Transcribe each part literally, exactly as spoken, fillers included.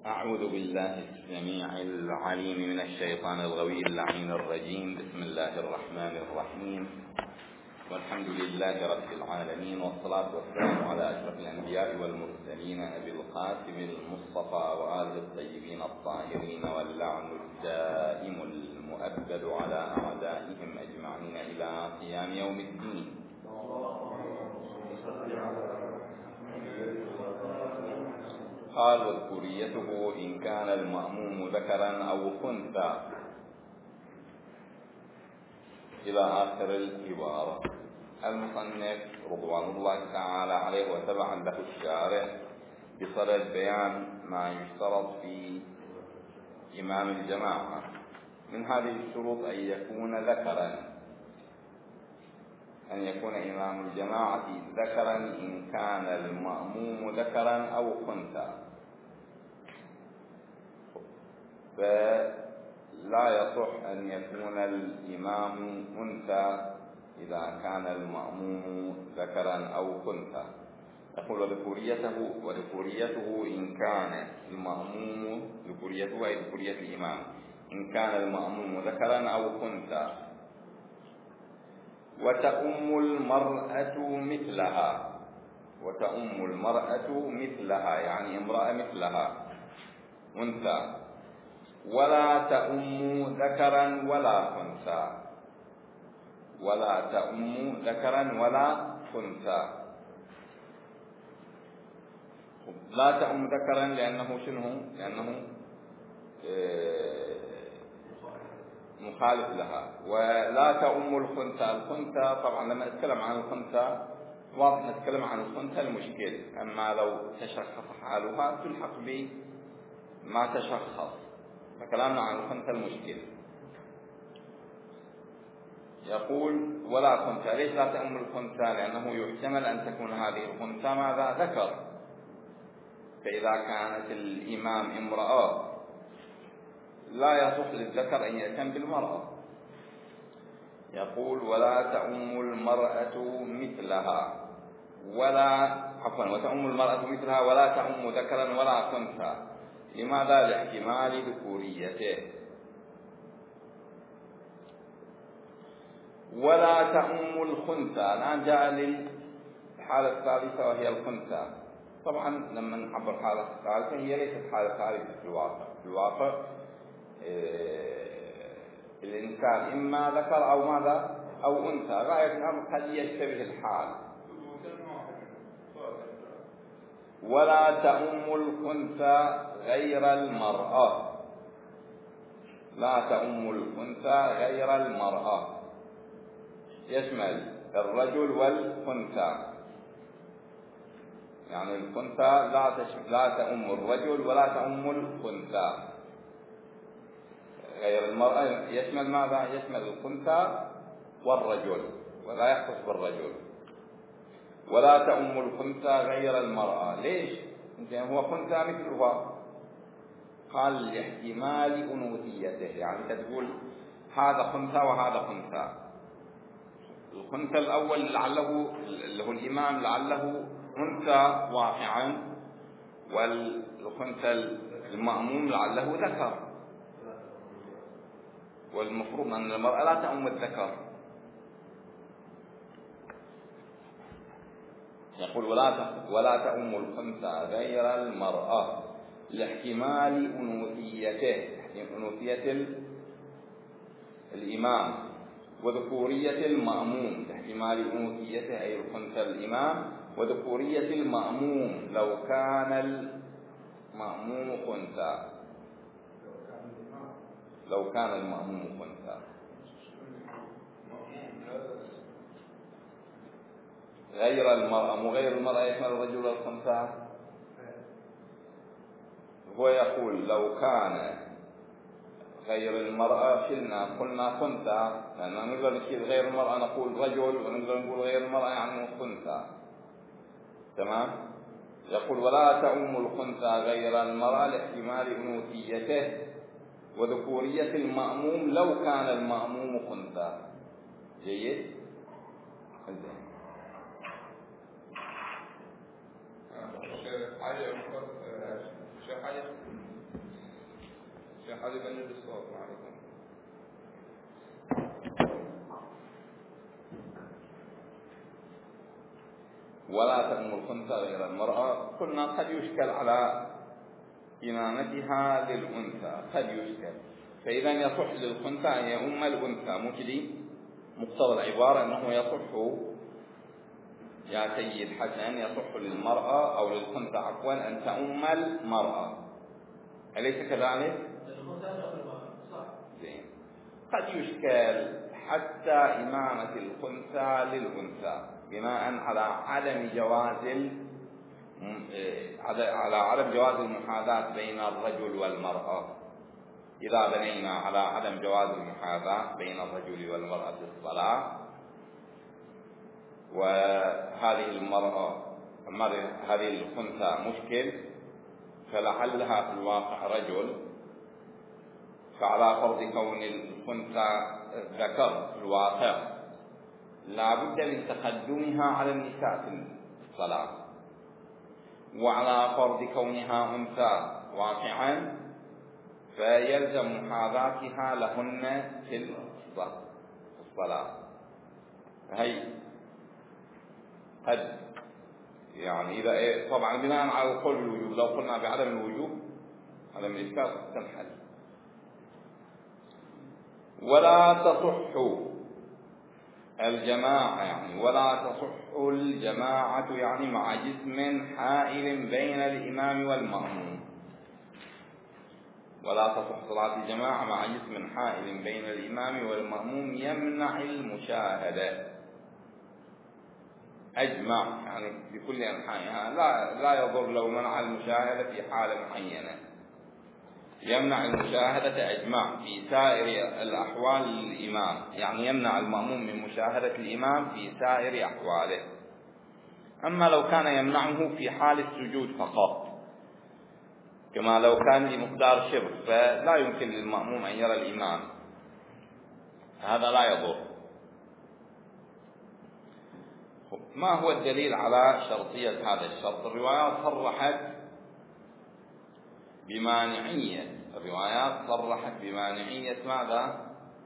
أعوذ بالله السميع العليم من الشيطان الغوي اللعين الرجيم. بسم الله الرحمن الرحيم، والحمد لله رب العالمين، والصلاة والسلام على أشرف الأنبياء والمرسلين أبي القاسم المصطفى وآله الطيبين الطاهرين، واللعن الدائم المؤبد على أعدائهم أجمعين إلى قيام يوم الدين. قال: وذكوريته إن كان المأموم ذكرا أو أنثى، إلى آخر العبارة. المصنف رضوان الله تعالى عليه وتبعا له الشارع بصدد بيان ما يشترط في إمام الجماعة. من هذه الشروط أن يكون ذكرا، أن يكون إمام الجماعة ذكرا إن كان المأموم ذكرا أو أنثى، فلا يصح أن يكون الإمام أنثى إذا كان المأموم ذكرا أو أنثى. يقول: وذكوريته وذكوريته إن كان المأموم، ذكوريته أي ذكورية الإمام، إن كان المأموم ذكرا أو أنثى. وتؤم المرأة مثلها، وتؤم المرأة مثلها يعني امرأة مثلها أنثى، ولا تؤم ذكرا ولا أنثى، ولا تؤم ذكرا ولا أنثى. لا تؤم ذكرا لأنه شنو؟ لأنه مخالف لها. ولا تؤم الخنثى، الخنثى طبعا لما نتكلم عن الخنثى واضح نتكلم عن الخنثى المشكل، أما لو تشخص حالها تلحق بما تشخص، فكلامنا عن الخنثى المشكل. يقول: ولا خنثى. ليش لا تؤم الخنثى؟ لأنه يحتمل أن تكون هذه الخنثى ماذا؟ ذكر. فإذا كانت الإمام امرأة لا يصح للذكر أن يأتم بالمرأة. يقول: ولا تؤم المرأة مثلها، ولا عفوا وتؤم المرأة مثلها ولا تؤم ذكرا ولا أنثى. لماذا؟ لاحتمال ذكوريته. ولا تؤم الخنثى. الآن جاء للحالة الثالثة وهي الخنثى. طبعا لما نعبر الحالة الثالثة هي ليست حالة ثالثة في الواقع. في الواقع الإنسان إما ذكر أو ماذا أو أنثى، غاية الأمر قد يشتبه الحال. ولا تؤم الخنثى غير المرأة، لا تؤم الخنثى غير المرأة، يشمل الرجل والخنثى. يعني الخنثى لا لا تؤم الرجل ولا تؤم الخنثى. غير المرأة يشمل ماذا؟ يشمل الخنثى والرجل، ولا يختص بالرجل. ولا تؤم الخنثى غير المرأة. ليش؟ هو خنثى مثلها. قال: لاحتمال أنوثيته، يعني تقول هذا خنثى وهذا خنثى. الخنثى الأول لعله اللي هو الإمام لعله أنثى واقعا، والخنثى المأموم لعله ذكر، والمفروض أن المرأة لا تؤم الذكر. يقول: ولا ولا تؤم الخنثى غير المرأة لاحتمال أنوثيته، أنوثية الإمام، وذكورية المأموم، لاحتمال أنوثيته أي الخنثى الإمام، وذكورية المأموم لو كان المأموم خنثى، لو كان المأموم خنثى. غير المرأة، مو غير المرأة يشمل الرجل والخنثى. هو يقول: لو كان غير المرأة شلنا قلنا خنثى، لأننا نقدر نشيل غير المرأة نقول رجل، ونقدر نقول غير المرأة يعني خنثى. تمام؟ يقول: ولا تؤم الخنثى غير المرأة لاحتمال أنوثيته وذكورية المأموم لو كان المأموم خنثى. جيد؟ حاجة حاجة هذا يبلل الصوت معكم. ولا تأم الخنثى غير المرأة. قلنا قد يشكل على إمامتها للأنثى، قد يشكل، فإذا يصح للخنثى أن يؤم الأنثى، مجري مقتضى العبارة أنه يصح يا سيد حسن يصح للمرأة أو للخنثى عفوا أن تؤم المرأة، أليس كذلك؟ زين. قد يشكل حتى إمامة الخنثى للأنثى بناء على عدم جواز على عدم جواز المحاذاة بين الرجل والمرأة. إذا بنينا على عدم جواز المحاذاة بين الرجل والمرأة في الصلاة، وهذه المرأة هذه الخنثى مشكل، فلعلها في الواقع رجل، فعلى فرض كون الخنثى ذكر في الواقع لا بد من تقدمها على النساء في الصلاة، وعلى فرض كونها أنثى واقعا فيلزم محاذاتها لهن في الصلاة. هي قد يعني إذا طبعا بناء على قول الوجوب، لو قلنا بعدم الوجوب عدم الإشكال تنحل. ولا تصح الجماعة يعني ولا تصح الجماعة يعني مع جسم حائل بين الإمام والمأموم. ولا تصح صلاة الجماعة مع جسم حائل بين الإمام والمأموم يمنع المشاهدة. أجمع يعني بكل أنحائها، لا لا يضر لو منع المشاهدة في حالة معينة. يمنع المشاهدة أجمع في سائر الأحوال للإمام، يعني يمنع المأموم من مشاهدة الإمام في سائر أحواله. أما لو كان يمنعه في حال السجود فقط، كما لو كان بمقدار شبر، فلا يمكن للمأموم أن يرى الإمام، هذا لا يضر. ما هو الدليل على شرطية هذا الشرط؟ الروايات صرحت بمانعية الروايات صرحت بمانعية ماذا؟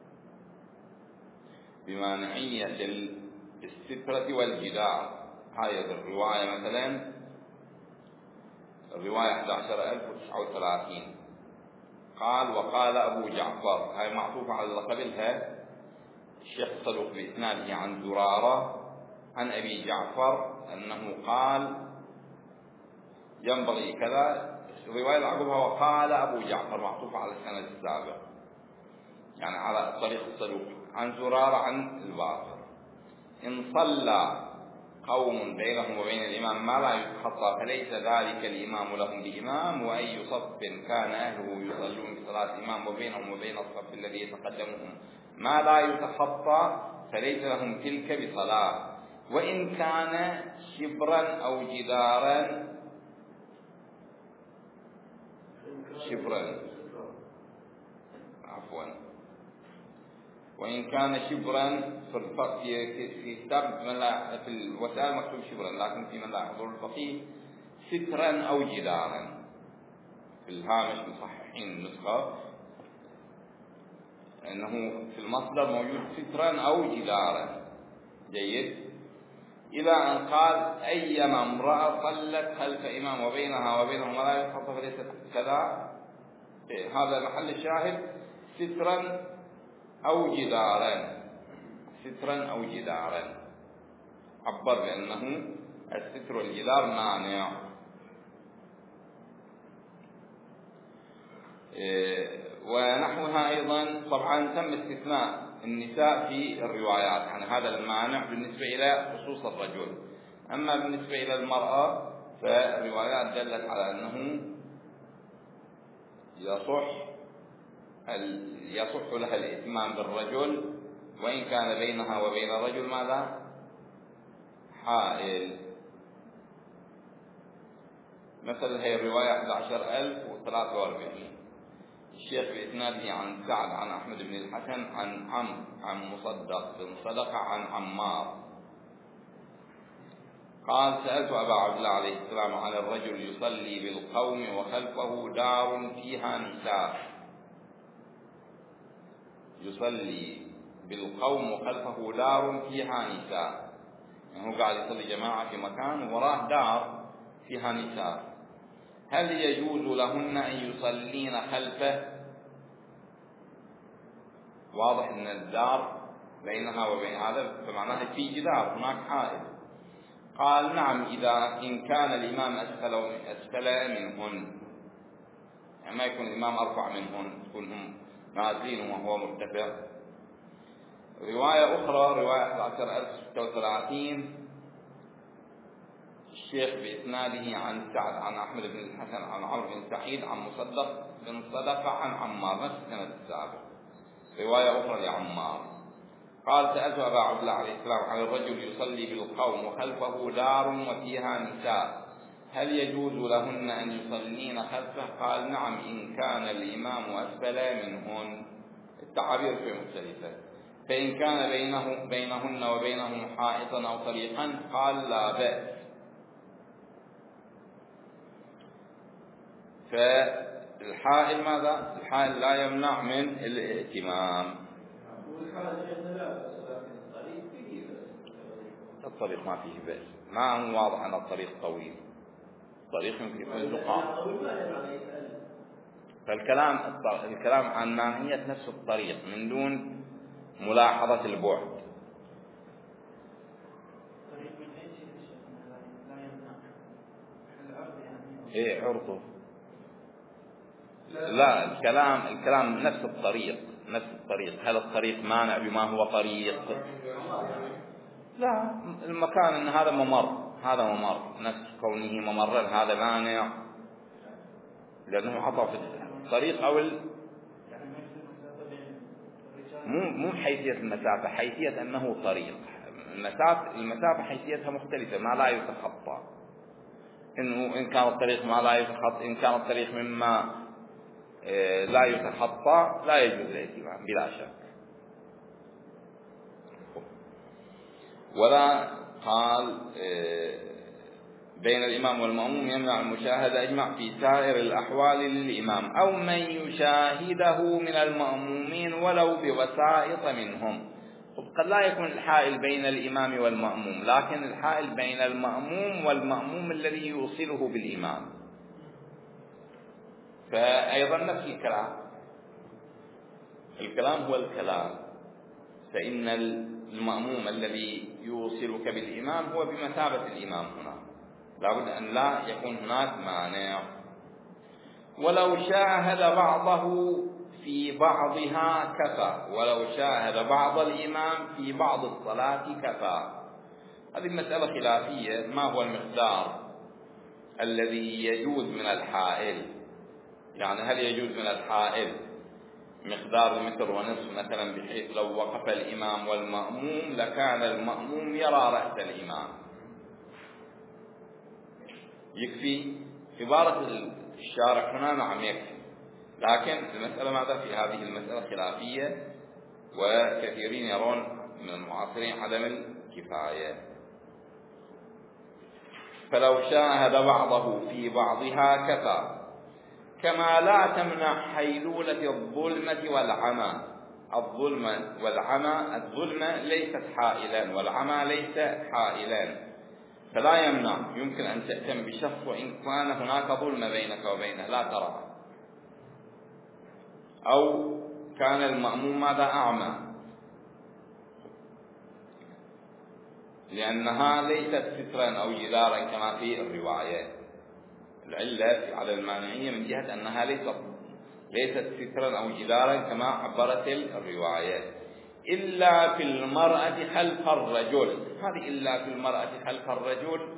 بمانعية السترة والجدار. هذه الرواية مثلا الرواية أحد عشر ألف وتسعة وثلاثين قال وقال أبو جعفر، هاي معطوفة على قبلها الشيخ صدوق بإسناده عن زرارة عن أبي جعفر أنه قال ينبغي كذا. الرواية اللي عقبها وقال أبو جعفر معطوفة على السند السابق، يعني على طريق الصدوق عن زرارة عن الباقر: إن صلى قوم بينهم وبين الإمام ما لا يتخطى فليس ذلك الإمام لهم بإمام، وأي صف كان أهله يصلون بصلاة الإمام وبينهم وبين الصف الذي يتقدمهم ما لا يتخطى فليس لهم تلك بصلاة، وإن كان شبرا أو جدارا شبرا عفوا وإن كان شبرا في في كتاب من لا في الوسائل مكتوب شبرا، لكن في من لا يحضر الفقيه سترا أو جدارا. في الهامش مصححين النسخة أنه في المصدر موجود سترا أو جدارا. جيد. إلى أن قال أيما امرأة صلت خلف إمام وبينها وبينهم ولا يتخطى فليست كذا. هذا محل الشاهد سترا أو جدارا، سترا أو جدارا، عبر بأنه الستر والجدار مانع. ونحوها أيضا طبعا تم استثناء النساء في الروايات عن هذا المانع بالنسبة إلى خصوص الرجل. أما بالنسبة إلى المرأة فالروايات دلت على أنه يصح يصح لها الإتمام بالرجل وإن كان بينها وبين الرجل ماذا؟ حائل. مثل هي الرواية أحد عشر ألف وثلاثة وأربعين الشيخ بإسناده عن سعد عن أحمد بن الحسن عن عم عن مصدق بن صدقة عن عمار قال سألت أبا عبد الله عليه السلام عن الرجل يصلي بالقوم وخلفه دار فيها نساء يصلي بالقوم وخلفه دار فيها نساء، يعني هو قاعد يصلي جماعة في مكان ووراه دار فيها نساء، هل يجوز لهن أن يصلين خلفه؟ واضح أن الدار بينها وبين هذا، فمعناها في جدار، هناك حائل. قال نعم إذا إن كان الإمام أسفل أسفل منهن، يعني ما يكون الإمام أرفع منهن، يكون هم نازلين وهو مرتفع. رواية أخرى رواية أحد عشر ألف وستة وثلاثين الشيخ بإسناده عن سعد عن أحمد بن الحسن عن عمرو بن سعيد عن مصدق بن صدقة عن عمار، نفس السند السابق. رواية أخرى لعمار قال سألت أبا عبد الله عليه السلام عن الرجل يصلي بالقوم وخلفه دار وفيها نساء، هل يجوز لهن أن يصلين خلفه؟ قال نعم إن كان الإمام أسفل منهن. التعابير في مختلفة. فإن كان بينه بينهن وبينهم حائطا أو طريقا قال لا بأس. فالحائل ماذا؟ الحائل لا يمنع من الائتمام. الطريق ما فيه بأس، ما هو واضح أن الطريق طويل، الطريق يمكن يكون زقاق. فالكلام الكلام عن ماهية نفس الطريق من دون ملاحظة البعد. ايه عرضه؟ لا الكلام الكلام نفس الطريق نفس الطريق هل الطريق مانع بما هو طريق؟ لا، المكان ان هذا ممر، هذا ممر نفس كونه ممرا هذا مانع، لأنه عطى في الطريق أو ال... مو مو حيثية المسافة، حيثية أنه طريق. المسافة المسافة حيثيتها مختلفة، ما لا يتخطى. إنه إن كان الطريق ما لا يتخطى، إن كان الطريق مما لا يتخطى لا يجوز الائتمام بلا شك. ولا قال بين الإمام والمأموم يمنع المشاهدة أجمع في سائر الأحوال للإمام أو من يشاهده من المأمومين ولو بوسائط منهم. قد لا يكون الحائل بين الإمام والمأموم، لكن الحائل بين المأموم والمأموم الذي يوصله بالإمام. فأيضا نفس الكلام، الكلام هو الكلام، فإن المأموم الذي يوصلك بالإمام هو بمثابة الإمام هنا، لابد أن لا يكون هناك مانع. ولو شاهد بعضه في بعضها كفى، ولو شاهد بعض الإمام في بعض الصلاة كفى. هذه مسألة خلافية، ما هو المقدار الذي يجوز من الحائل؟ يعني هل يجوز من الحائل مقدار متر ونصف مثلا، بحيث لو وقف الإمام والمأموم لكان المأموم يرى رأس الإمام، يكفي؟ عبارة الشارع هنا نعم يكفي، لكن المسألة ماذا في هذه المسألة خلافية، وكثيرين يرون من المعاصرين عدم الكفاية. فلو شاهد بعضه في بعضها كفى، كما لا تمنع حيلولة الظلمة والعمى. الظلمة والعمى، الظلمة ليست حائلان والعمى ليس حائلان، فلا يمنع، يمكن أن تأتم بشخص وإن كان هناك ظلمة بينك وبينه لا ترى، أو كان المأموم ماذا أعمى، لأنها ليست سترا أو جدارا كما في الروايات. العلة على المانعية من جهة أنها ليست ليست سترا أو جدارا كما عبرت الروايات. إلا في المرأة خلف الرجل، هذه إلا في المرأة خلف الرجل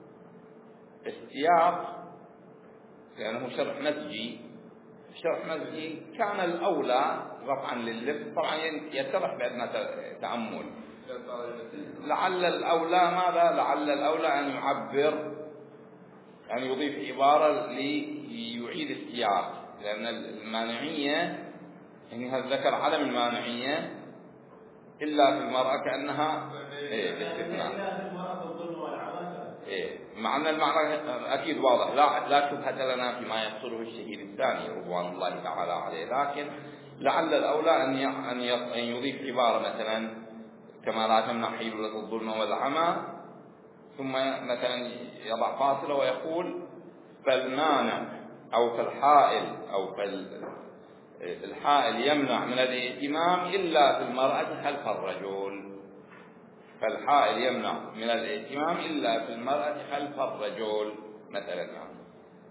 استياق، لأنه شرح مزجي، شرح مزجي كان الأولى رفعا لللبس، طبعا يتضح بأدنى تأمل. لعل الأولى ماذا؟ لعل الأولى أن يعبر، أن يضيف عبارة ليعيد السياق، لأن المانعية يعني هذا ذكر عدم المانعية إلا في المرأة كأنها إيه الاستثناء. إيه مع أن المعنى أكيد واضح، لا لا شبهة لنا فيما يقصده الشهيد الثاني رضوان الله تعالى عليه، لكن لعل الأولى أن أن يضيف عبارة مثلا كما لا تمنع حيلولة الظلم والعمى، ثم مثلا يضع فاصلة ويقول فالمانع أو فالحائل أو فالحائل يمنع من الائتمام إلا في المرأة خلف الرجل. فالحائل يمنع من الائتمام إلا في المرأة خلف الرجل مثلا. يعني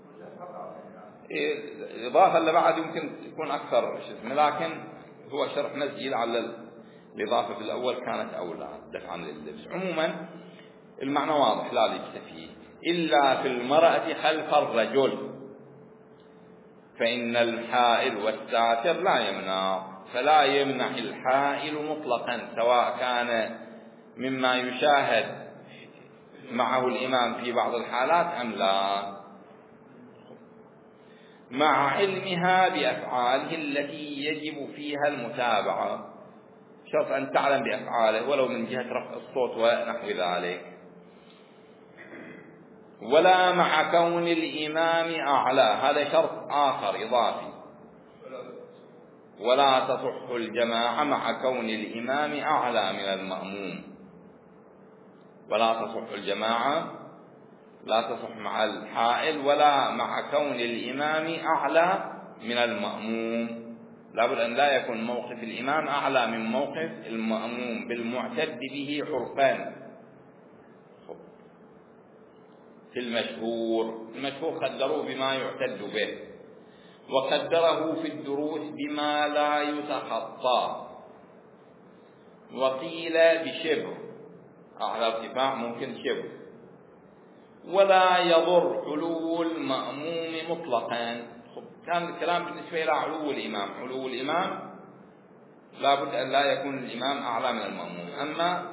إضافة اللي بعد يمكن يكون أكثر شيء، لكن هو شرح مسجد على الإضافة في الأول كانت أولى دفعا لللبس. عموما المعنى واضح لا لبس فيه إلا في المرأة خلف الرجل، فإن الحائل والساتر لا يمنع، فلا يمنع الحائل مطلقا سواء كان مما يشاهد معه الإمام في بعض الحالات أم لا، مع علمها بأفعاله التي يجب فيها المتابعة. شرط أن تعلم بأفعاله ولو من جهة رفع الصوت ونحو ذلك. ولا مع كون الإمام أعلى، هذا شرط آخر إضافي. ولا تصح الجماعة مع كون الإمام أعلى من المأموم. ولا تصح الجماعة لا تصح مع الحائل ولا مع كون الإمام أعلى من المأموم. لابد أن لا يكون موقف الإمام أعلى من موقف المأموم بالمعتد به عرفان. في المشهور المشهور قدروه بما يعتد به، وقدره في الدروس بما لا يتخطى، وقيل بشبر، أعلى ارتفاع ممكن شبر. ولا يضر علو المأموم مطلقا. كان الكلام بالنسبة إلى علو الإمام، علو الإمام لا بد أن لا يكون الإمام أعلى من المأموم. أما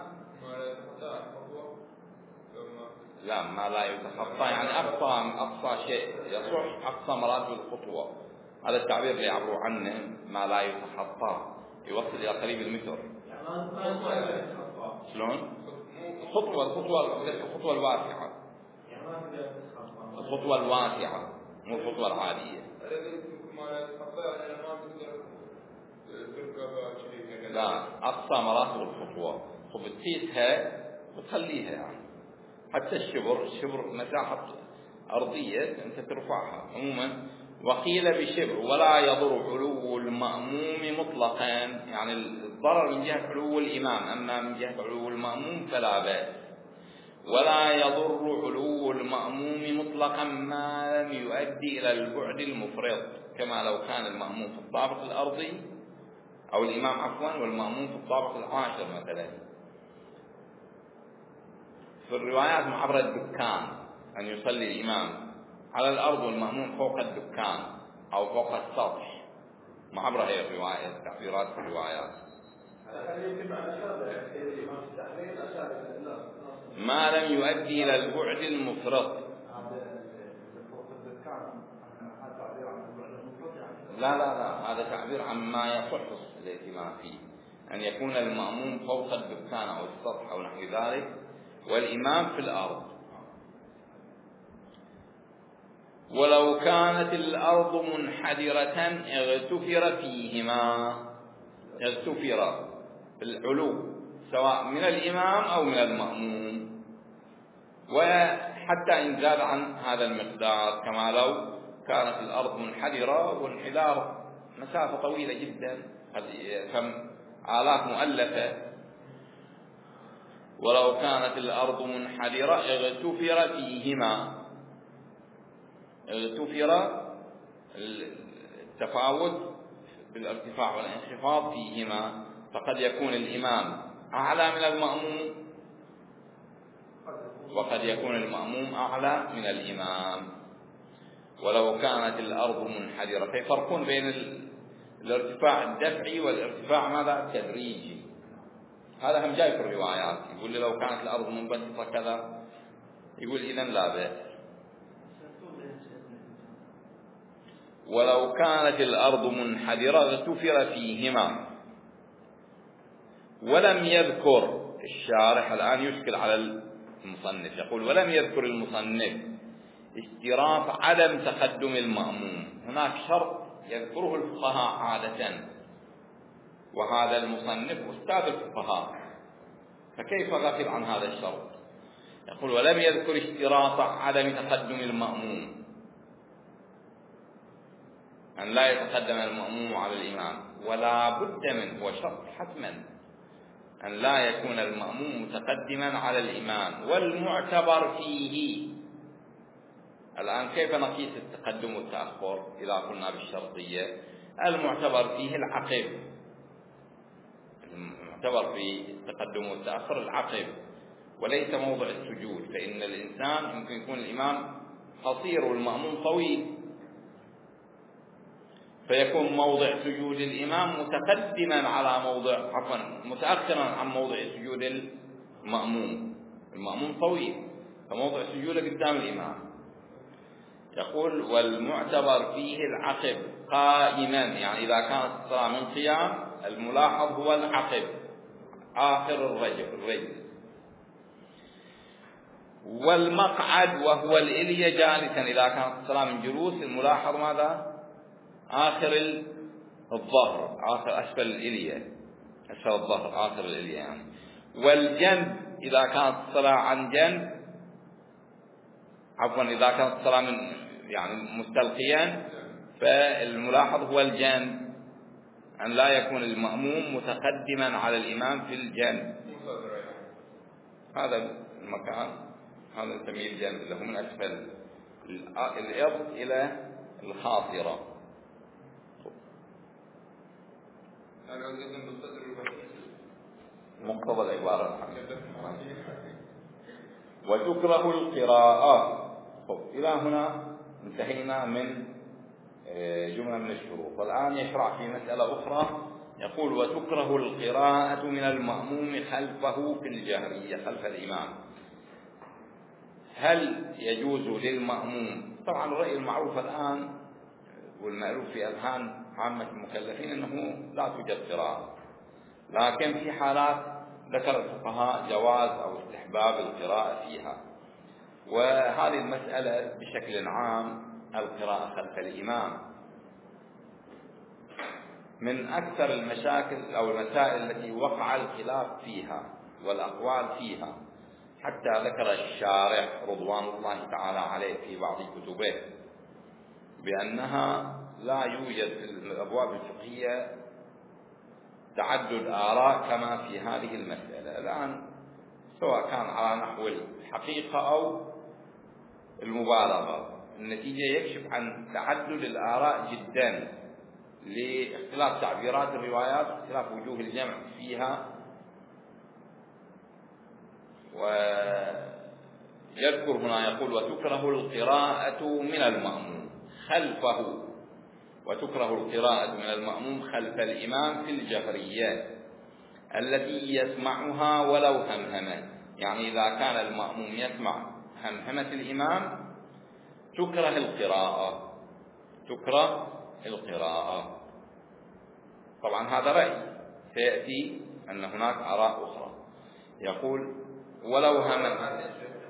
لا ما لا يتخطى يعني أقصى أقصى شيء يصح أقصى مراتب الخطوة، هذا التعبير اللي يعبروا عنه ما لا يتخطى، يوصل إلى قريب المتر. شلون؟ الخطوة الخطوة الخطوة الواسعة، الخطوة الواسعة مو الخطوة العادية. لا أقصى مراتب الخطوة وبتقيسها وتخليها، يعني حتى الشبر الشبر مساحة أرضية أنت ترفعها عموما. وقيل بشبر. ولا يضر علو المأموم مطلقا، يعني الضرر من جهة علو الإمام، أما من جهة علو المأموم فلا بأس. ولا يضر علو المأموم مطلقا ما لم يؤدي إلى البعد المفرط، كما لو كان المأموم في الطابق الأرضي أو الإمام عفوا والمأموم في الطابق العاشر مثلا. في الروايات معبر الدكان أن يصلي الإمام على الأرض والمأموم فوق الدكان أو فوق السطح، معبر هي الروايات تعبيرات في الروايات. ما لم يؤدي إلى البعد المفرط. لا لا لا هذا تعبير عما يصح الائتمام فيه، أن يكون المأموم فوق الدكان أو السطح أو نحو ذلك والإمام في الأرض. ولو كانت الأرض منحدرة اغتفر فيهما، اغتفر بالعلو سواء من الإمام أو من المأموم، وحتى إن زاد عن هذا المقدار، كما لو كانت الأرض منحدرة وانحدار مسافة طويلة جدا كم آلاف مؤلفة. ولو كانت الأرض منحدرة اغتفر فيهما، اغتفر التفاوت بالارتفاع والانخفاض فيهما، فقد يكون الإمام أعلى من المأموم وقد يكون المأموم أعلى من الإمام. ولو كانت الأرض منحدرة، في فرق بين الارتفاع الدفعي والارتفاع ماذا التدريجي، هذا هم جاي في الروايات. يقول لي لو كانت الأرض منبسطة كذا، يقول إذن لا بأس. ولو كانت الأرض منحدرة اغتفر فيهما. ولم يذكر الشارح الآن يشكل على المصنف، يقول ولم يذكر المصنف اشتراط عدم تقدم المأموم. هناك شرط يذكره الفقهاء عادة وهذا المصنف أستاذ الفقهاء، فكيف غفل عن هذا الشرط؟ يقول: ولم يذكر اشتراط عدم تقدم المأموم، أن لا يتقدم المأموم على الإمام، ولا بد من، هو شرط حتما، أن لا يكون المأموم متقدما على الإمام. والمعتبر فيه، الآن كيف نقيس التقدم والتأخر إذا قلنا بالشرطية؟ المعتبر فيه العقب، المعتبر في التقدم والتأخر العقب، وليس موضع السجود، فإن الإنسان يمكن يكون الإمام قصير والمأموم طويل، فيكون موضع سجود الإمام متقدما على موضع، عفوا متأخرا عن موضع سجود المأموم، المأموم طويل فموضع سجوده قدام الإمام. يقول: والمعتبر فيه العقب قائما، يعني إذا كانت الصلاة من قيام الملاحظ هو العقب آخر الرجل الرجل. والمقعد وهو الإلية جالسا، إذا كانت الصلاة من جلوس الملاحظ ماذا؟ آخر الظهر، آخر أسفل الإلية، أسفل الظهر آخر الإلية يعني. والجنب إذا كانت الصلاة عن جنب، عفوا إذا كانت الصلاة من يعني مستلقيا، فالملاحظ هو الجنب، أن لا يكون المأموم متقدما على الإمام في الجنب. هذا المكان هذا نسميه الجنب، اللي هو من أسفل الإرض إلى الخاصرة. مقتضى العبارة. وتكره القراءة. إلى هنا انتهينا من جملة من الشروط، والآن يشرع في مسألة أخرى. يقول: وتكره القراءة من المأموم خلفه في الجهرية خلف الإمام. هل يجوز للمأموم؟ طبعا الرأي المعروف الآن والمألوف في أذهان عامة المكلفين أنه لا توجد قراءة، لكن في حالات ذكر الفقهاء جواز أو استحباب القراءة فيها. وهذه المسألة بشكل عام القراءة خلف الإمام من أكثر المشاكل أو المسائل التي وقع الخلاف فيها والأقوال فيها، حتى ذكر الشارح رضوان الله تعالى عليه في بعض كتبه بأنها لا يوجد في الأبواب الفقهية تعدد آراء كما في هذه المسألة الآن، سواء كان على نحو الحقيقة أو المبالغة. النتيجة يكشف عن تعدد الآراء جدا لاختلاف تعبيرات الروايات واختلاف وجوه الجمع فيها. ويذكر هنا يقول: وتكره القراءة من المأموم خلفه، وتكره القراءة من المأموم خلف الإمام في الجهرية التي يسمعها ولو همهمة، يعني إذا كان المأموم يسمع همهمة الإمام تكره القراءة، تكره القراءة. طبعا هذا رأي سيأتي أن هناك آراء أخرى. يقول: ولو همهمة،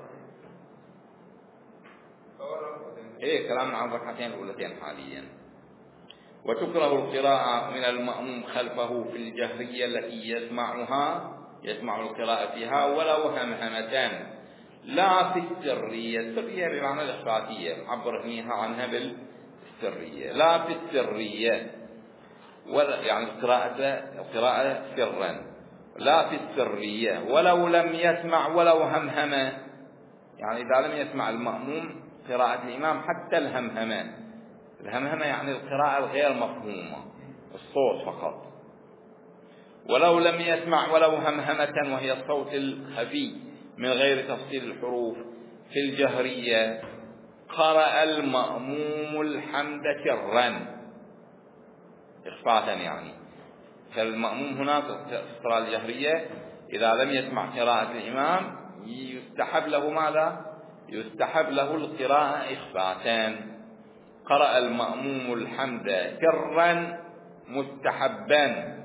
إيه كلامنا عن الركعتين الأولتين حاليا. وتكره القراءة من المأموم خلفه في الجهرية التي يسمعها يسمع القراءة فيها ولو همهمتان، لا في السرية. السرية بمعنى الإخفاتية، عبر هنيها عنها بالسرية، لا في السرية، يعني القراءة القراءة سرا، لا في السرية. ولو لم يسمع ولو همهمة، يعني إذا لم يسمع المأموم قراءة الإمام حتى الهمهمة، الهمهمة يعني القراءة الغير مفهومة، الصوت فقط. ولو لم يسمع ولو همهمة، وهي الصوت الخفي من غير تفصيل الحروف في الجهرية، قرأ المأموم الحمد سرا إخفاء، يعني فالمأموم هناك في الصلاة الجهرية إذا لم يسمع قراءة الإمام يستحب له ماذا؟ يستحب له القراءة إخفاء. قرأ المأموم الحمد سرا مستحبا.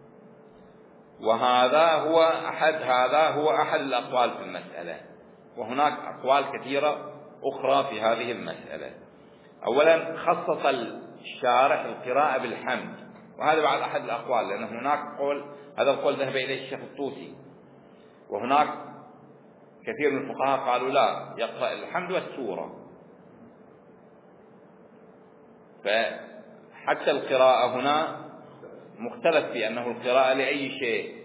وهذا هو أحد هذا هو أحد الأقوال في المسألة، وهناك أقوال كثيرة أخرى في هذه المسألة. أولا خصص الشارح القراءة بالحمد وهذا بعد أحد الأقوال، لأن هناك قول، هذا القول ذهب إليه الشيخ الطوسي، وهناك كثير من الفقهاء قالوا لا، يقرأ الحمد والسورة. فحتى القراءة هنا مختلف في أنه القراءة لأي شيء،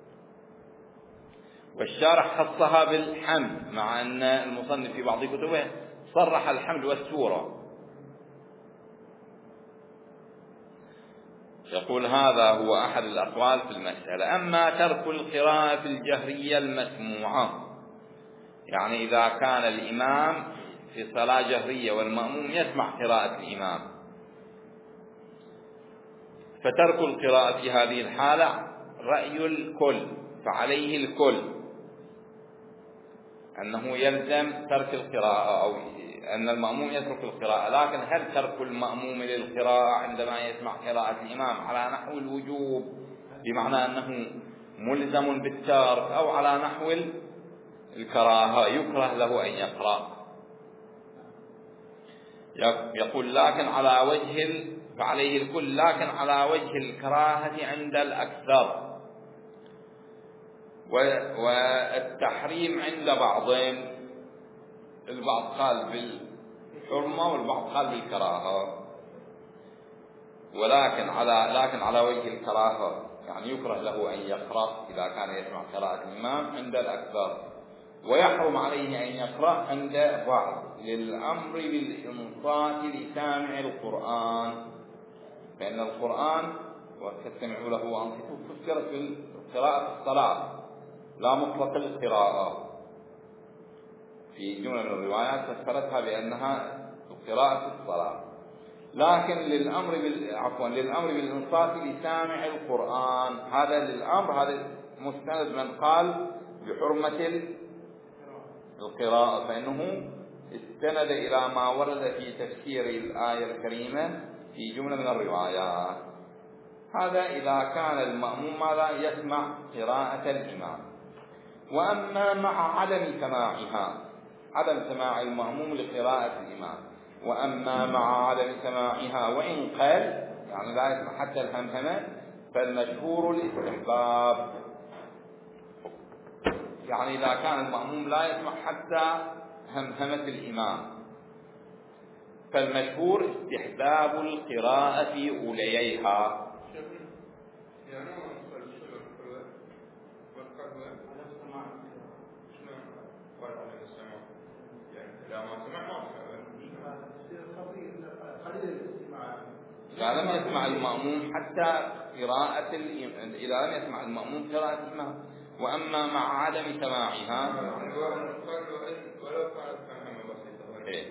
والشارح خصها بالحمد، مع أن المصنف في بعض كتبه صرح الحمد والسورة. يقول هذا هو أحد الأقوال في المسألة. أما ترك القراءة في الجهرية المسموعة، يعني إذا كان الإمام في صلاة جهرية والمأموم يسمع قراءة الإمام، فترك القراءة في هذه الحالة رأي الكل، فعليه الكل أنه يلزم ترك القراءة، أو أن المأموم يترك القراءة. لكن هل ترك المأموم للقراءة عندما يسمع قراءة الإمام على نحو الوجوب، بمعنى أنه ملزم بالترك، أو على نحو الكراهة يكره له أن يقرأ؟ يقول لكن على وجه فعليه الكل، لكن على وجه الكراهة عند الأكثر، والتحريم عند بعضهم. البعض قال بالحرمة والبعض قال بالكراهة، ولكن على لكن على وجه الكراهة، يعني يكره له أن يقرأ إذا كان يسمع قراءة الإمام عند الأكثر، ويحرم عليه أن يقرأ عند بعض، للأمر بالإنصات لسامع القرآن، فإن القرآن وتستمعوا له وأنصتوا فسرت بالقراءة الصلاة لا مطلق القراءة. في جملة من الروايات فسرتها بأنها قراءة الصلاة، لكن للأمر بال... عفوا للأمر بالإنصات لسامع القرآن، هذا للأمر، هذا مستند من قال بحرمة القراءة، فإنه استند إلى ما ورد في تفسير الآية الكريمة في جملة من الروايات. هذا إذا كان المأموم ماذا يسمع قراءة الإمام. وأما مع عدم سماعها، عدم سماع المأموم لقراءة الإمام، وأما مع عدم سماعها وإن قل، يعني لا يسمع حتى الهمهمة، فالمشهور الاستحباب، يعني إذا كان المأموم لا يسمع حتى همهمة الإمام، فالمشهور استحباب القراءة في أولييها. إذا لم يسمع المأموم حتى قراءة الإمام، إذا لم يسمع المأموم قراءة الإمام. وأما مع عدم سماعها، إيه.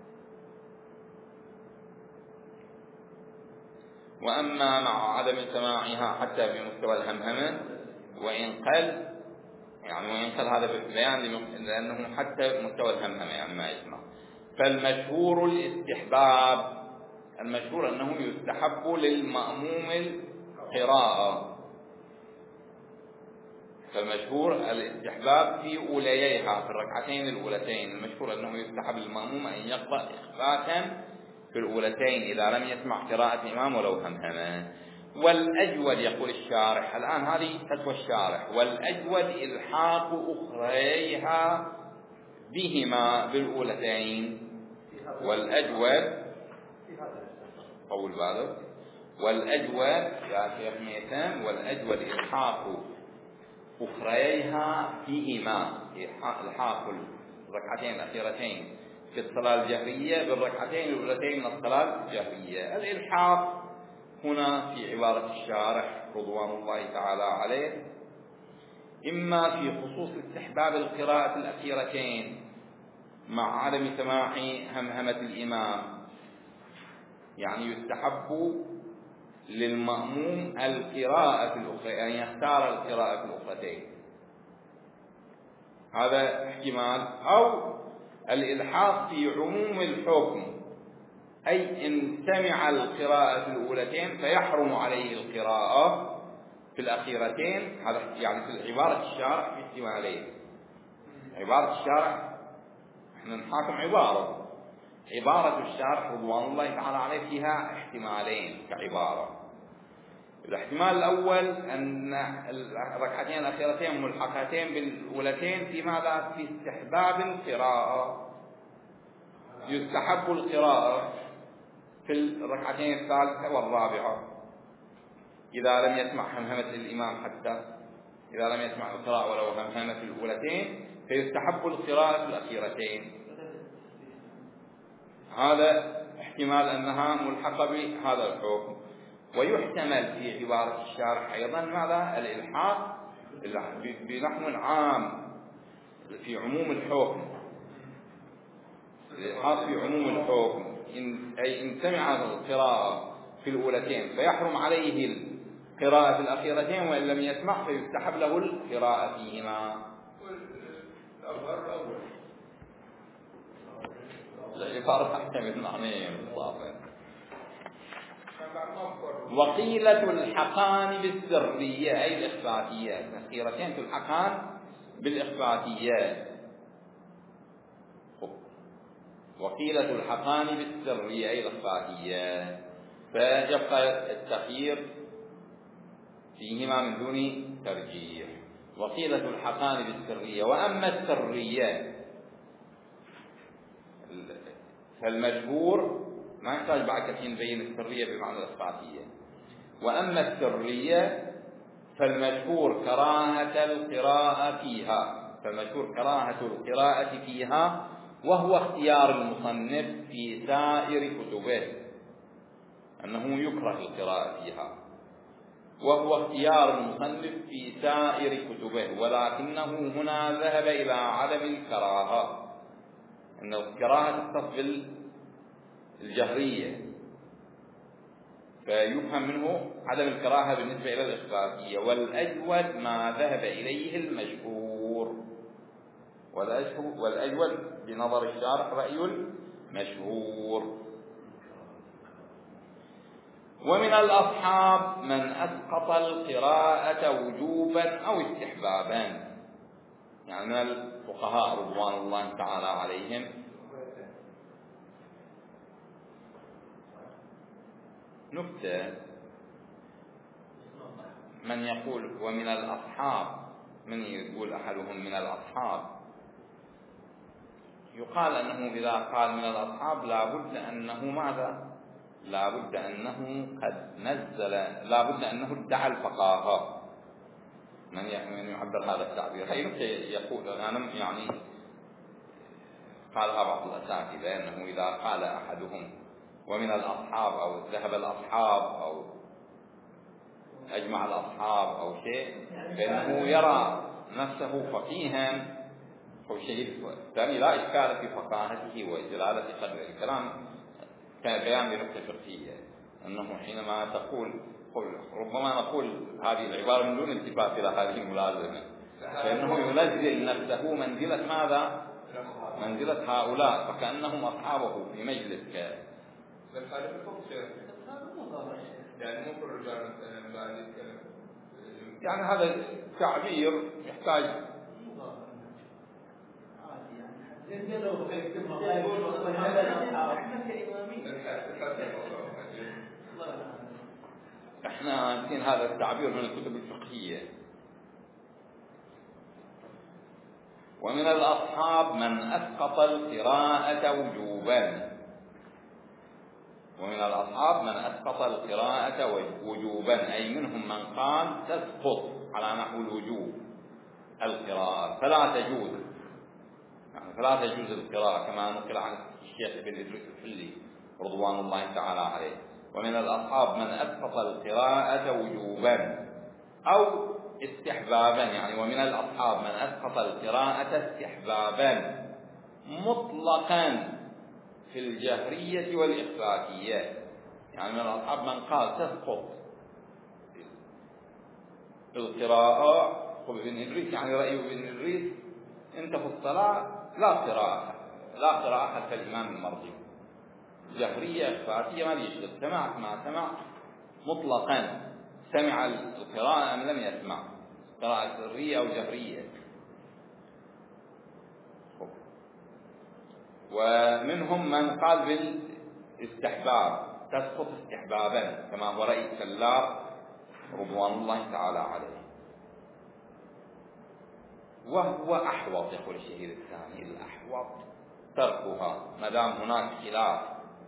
وأما مع عدم سماعها حتى بمستوى الهمهمة وإن قل، يعني وإن قل هذا بيان لأنه حتى مستوى الهمهمة يعني ما يسمع، فالمشهور الاستحباب، المشهور أنه يستحب للمأموم القراءة، فالمشهور الاستحباب في أولييها، في الركعتين الأولتين، المشهور أنه يستحب للمأموم أن يقرأ إخفاء في الأولتين إذا لم يسمع قراءة الإمام ولو همهمة. والأجود، يقول الشارح الآن، هذه فتوى الشارح، والأجود إلحاق أخريها بهما بالأولتين. والأجود قول بالك، والأجود يا شيخ ميثم، والأجود إلحاق أخريها فيهما، إلحاق الركعتين الأخيرتين في الصلاة الجهرية بالركعتين الأولتين من الصلاة الجهرية. الإلحاق هنا في عبارة الشارح رضوان الله تعالى عليه، إما في خصوص استحباب القراءة الأخيرتين مع عدم سماع همهمة الإمام، يعني يستحب للمأموم القراءة في الأخرى، يعني يختار القراءة في الأخرتين، هذا احتمال. أو الإلحاق في عموم الحكم، أي إن سمع القراءة في الأولتين فيحرم عليه القراءة في الأخيرتين. هذا يعني في عبارة الشارح في احتمالين. عبارة الشارح احنا نحاكم عبارة، عبارة الشارح رضوان الله تعالى عليه فيها احتمالين كعبارة. الاحتمال الأول أن الركعتين الأخيرتين ملحقتين بالأولتين في ماذا؟ في استحباب القراءة، يستحب القراءة في الركعتين الثالثة والرابعة إذا لم يسمع همهمة الإمام، حتى إذا لم يسمع القراءة ولو همهمة في الأولتين فيستحب القراءة في الأخيرتين. هذا احتمال أنها ملحقة بهذا الحكم. ويحتمل في عبارة الشارح أيضا ماذا؟ الإلحاق بنحو عام في عموم الحكم، الإلحاق في عموم الحكم، إن أي إن سمع القراءة في الأولتين فيحرم عليه القراءة في الأخيرتين، وإن لم يسمع فيستحب له القراءة فيهما. العبارة تحتمل معنيين بالضبط. وقيلة الحقان بالسرية أي الإخفاتيات، الأخيرتين تلحقان بالإخفاتيات. وقيلة الحقان بالسرية أي الإخفاتيات، فيبقى التخيير فيهما من دون ترجيح. وقيلة الحقان بالسرية. وأما السرية فالمجبور ما يحتاج بعد كثير نبين السرية بمعنى الإخفاتية. وأما السرية فالمشهور كراهة القراءة فيها، فالمشهور كراهة القراءة فيها، وهو اختيار المصنف في سائر كتبه أنه يكره القراءة فيها، وهو اختيار المصنف في سائر كتبه، ولكنه هنا ذهب إلى عدم الكراهة، أن الكراهة تختص بالجهرية، فيفهم منه عدم الكراهة بالنسبة إلى الإخفافية. والأجود ما ذهب إليه المشهور، والأجود بنظر الشارح رأي المشهور. ومن الأصحاب من أسقط القراءة وجوبا أو استحبابا، يعني من الفقهاء رضوان الله تعالى عليهم نكتة، من يقول ومن الأصحاب، من يقول أحدهم من الأصحاب، يقال أنه إذا قال من الأصحاب لابد أنه ماذا؟ لابد أنه قد نزل، لابد أنه ادعى الفقاهة، من يعبر هذا التعبير. هي نكتة يقول أنا يعني قالها بعض الأساتذة أنه إذا قال أحدهم ومن الأصحاب أو ذهب الأصحاب أو أجمع الأصحاب أو شيء، فإنه يرى نفسه فقيها أو شيء ثاني، لا إشكال في فقاهته وجلالة قدره. الكلام كان بيان بنقطة فقهية، أنه حينما تقول ربما نقول هذه العبارة من دون التفات إلى هذه الملازمة، فإنه ينزل نفسه منزلة ماذا؟ منزلة هؤلاء، فكأنهم أصحابه في مجلس ك يعني مو كل الرجال مثلا يعني هذا تعبير يحتاج احنا نسين هذا التعبير من الكتب الفقهية. ومن الأصحاب من أسقط القراءة وجوبا، ومن الأصحاب من أسقط القراءة وجوبا، أي منهم من قال تسقط على نحو الوجوب القراءة، فلا تجوز، يعني فلا تجوز القراءة كما نقل عن الشيخ ابن إدريس الحلي رضوان الله تعالى عليه. ومن الأصحاب من أسقط القراءة وجوبا أو استحبابا، يعني ومن الأصحاب من أسقط القراءة استحبابا مطلقا في الجهرية والإخفاتية، يعني من الأصحاب من قال تسقط القراءة. وابن إدريس يعني رأيه ابن إدريس انت في الصلاة لا قراءة، لا قراءة حتى الإمام المرضي، جهرية إخفاتية ما يشغل، سمعت ما سمع مطلقا، سمع القراءة أم لم يسمع، قراءة سرية أو جهرية. ومنهم من قال بالاستحباب، تسقط استحبابا كما هو رأي السلار رضوان الله تعالى عليه. وهو أحوط، يقول الشهيد الثاني، الأحوط تركها ما دام هناك خلاف.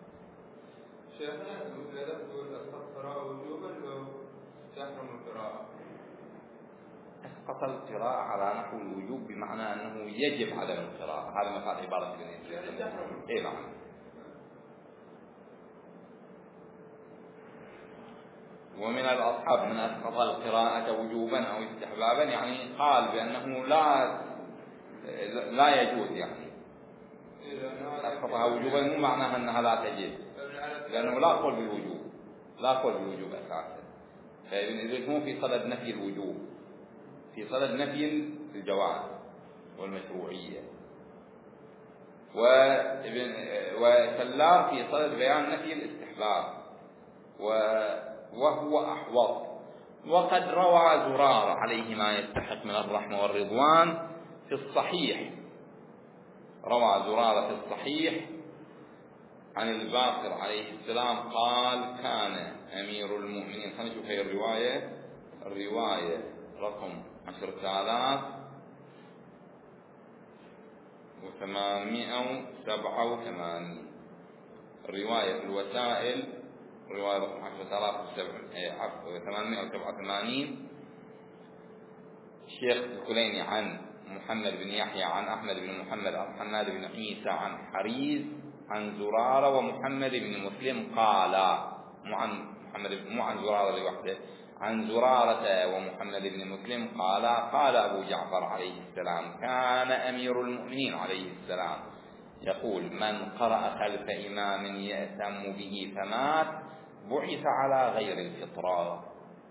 شيخنا إذا تقول القراءة وجوبا لو تحرم القراءة، أسقط القراءة على نحو الوجوب بمعنى أنه يجب عدم القراءة، هذا مثال عبارة ابن إدريس. إيه نعم. ومن الأصحاب من أسقط القراءة وجوبا أو استحبابا، يعني قال بأنه لا لا يجوز، يعني أسقطها وجوبا مو معناها أنها لا تجب، لأنه لا قول بالوجوب، لا قول بالوجوب أساسا. فابن إدريس مو في صدد نفي الوجوب، في صدد نفي الجواز والمشروعية، وابن وسلار في صدد بيان نفي الاستحباب، وهو أحوط. وقد روى زرارة عليه ما يستحق من الرحمة والرضوان في الصحيح، روى زرارة في الصحيح عن الباقر عليه السلام قال: كان أمير المؤمنين، خلينا نشوف هي الرواية، الرواية رقم عشرة آلاف وثمانمائة وسبعة وثمانين، الرواية في الوسائل رواية رقم عشرة آلاف وثمانمائة وسبعة وثمانين، الشيخ الكليني عن محمد بن يحيى عن أحمد بن محمد عن حناد بن عيسى عن حريز عن زرارة ومحمد بن مسلم قال، مو عن محمد مو عن زرارة لوحده، عن زرارة ومحمد بن مسلم قال: قال أبو جعفر عليه السلام: كان أمير المؤمنين عليه السلام يقول: من قرأ خلف إمام يأتم به فمات بعث على غير الفطرة.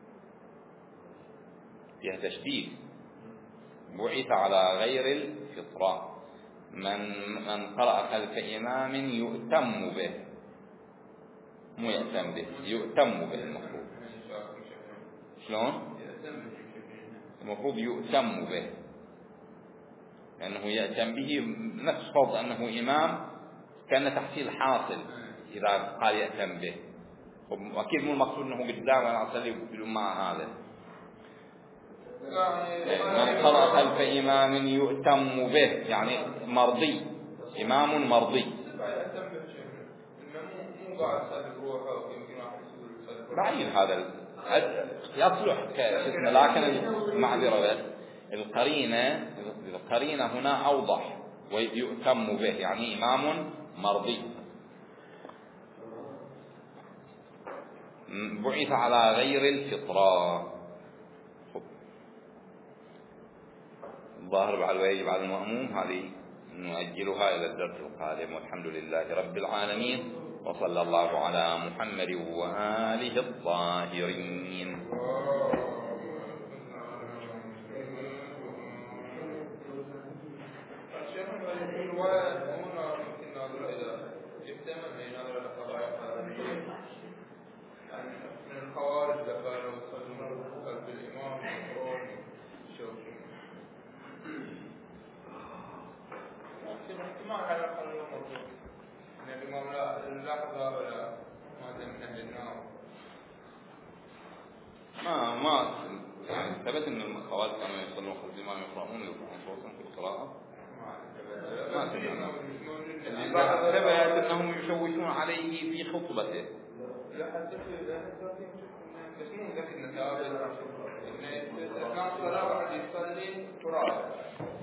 فيها تشديد، بعث على غير الفطرة. من من قرأ خلف إمام يؤتم به، مو يأتم به، يؤتم به المفروض. شلون؟ المفروض يؤتم به، لأنه يأتم به نفس فرض أنه إمام، كان تحصيل حاصل إذا قال يأتم به. وأكيد مو المقصود أنه قدام أنا أصلي مع هذا. من قرأ خلف إمام يؤتم به يعني مرضي، إمام مرضي. بعيد هذا يصلح كاسم، لكن المعذرة القرينة القرينة هنا أوضح، ويؤتم به يعني إمام مرضي. بعث على غير الفطرة. الظاهر بعد ويجب على المأموم، هذه نؤجلها إلى الدرس القادم. والحمد لله رب العالمين، وصلى الله على محمد وآله الطاهرين. ما ما يعني ثبت ان الخوارج كانوا يصلون خلف الامام يقرؤون يرفعون صوتهم في القراءة. ما ثبت ثبت انهم يشوشون عليه في خطبته. لا حتى بس مو ذاك النتائج، إن أثناء الصلاة واحد يصلي تراب